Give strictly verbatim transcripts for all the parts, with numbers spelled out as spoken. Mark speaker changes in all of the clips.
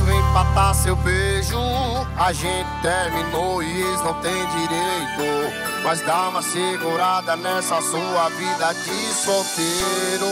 Speaker 1: empatar seu beijo. A gente terminou e eles não tem direito. Mas dá uma segurada nessa sua vida de solteiro.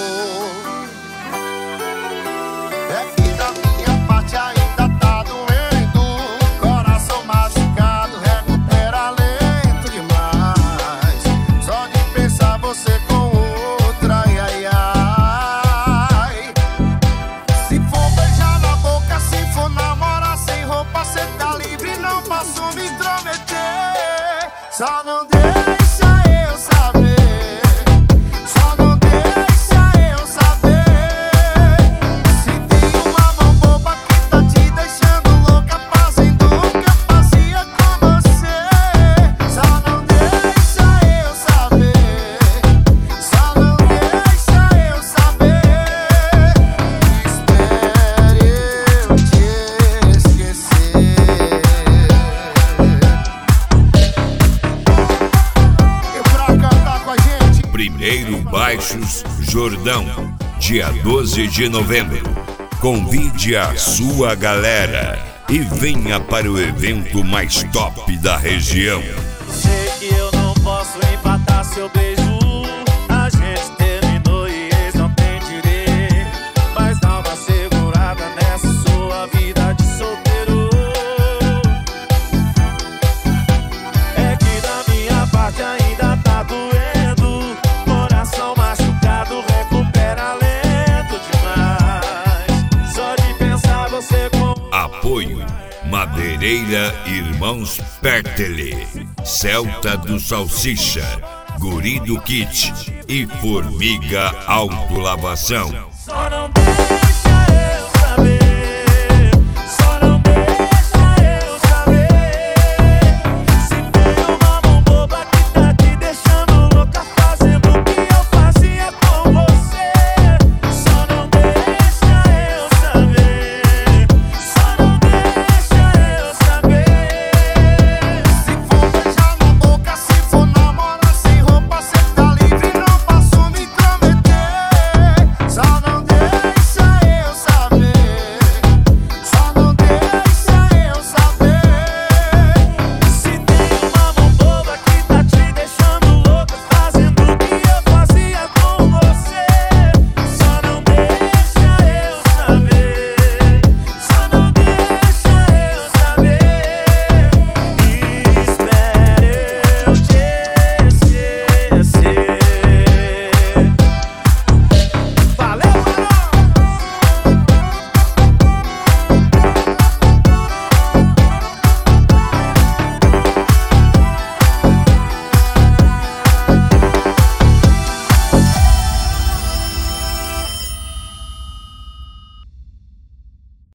Speaker 1: É que da minha parte ainda tá doendo. Coração machucado, recupera lento demais. Só de pensar você com outra, ai, ai, ai. Se for beijar na boca, se for namorar sem roupa, cê tá livre, não posso me intrometer. Só não deixa eu saber. Só não deixa eu saber. Se tem uma mão boba que tá te deixando louca, fazendo o que eu fazia com você. Só não deixa eu saber. Só não deixa eu saber. Espere eu te esquecer. E pra cantar com a gente,
Speaker 2: Primeiro Baixos Jordão, dia doze de novembro. Convide a sua galera e venha para o evento mais top da região.
Speaker 3: Sei que eu não posso empatar seu beijo. A gente terminou e eles não tem direito. Mas dá uma segurada nessa sua vida de solteiro. É que da minha parte ainda tá doendo. Coração machucado, recupera lento demais. Só de pensar você com
Speaker 2: Apoio Madeireira Irmãos Pertele, Celta do Salsicha, Guri do Kit e Formiga Autolavação.
Speaker 3: só não